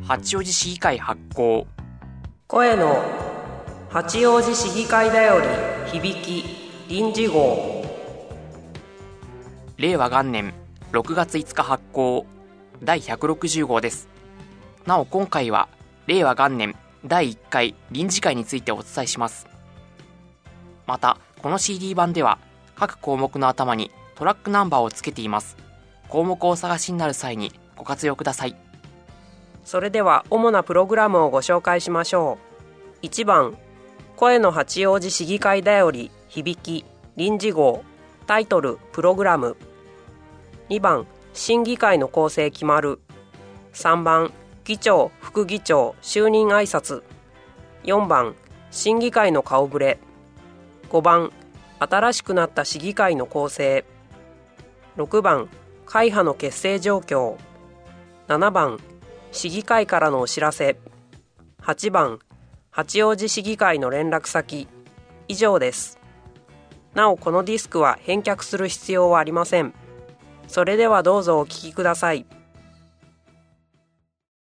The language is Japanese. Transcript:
八王子市議会発行。 声の八王子市議会だより響き臨時号。 令和元年6月5日発行第160号です。なお今回は令和元年第1回臨時会についてお伝えします。またこの CD 版では各項目の頭にトラックナンバーをつけています。項目をお探しになる際にご活用ください。 それでは主なプログラムをご紹介しましょう。1番、声の八王子市議会だより響き臨時号。タイトルプログラム。2番、審議会の構成決まる。3番、議長副議長就任挨拶。4番、審議会の顔ぶれ。5番、新しくなった市議会の構成。6番、会派の結成状況。7番、市議会からのお知らせ。8番、八王子市議会の連絡先。以上です。なおこのディスクは返却する必要はありません。それではどうぞお聞きください。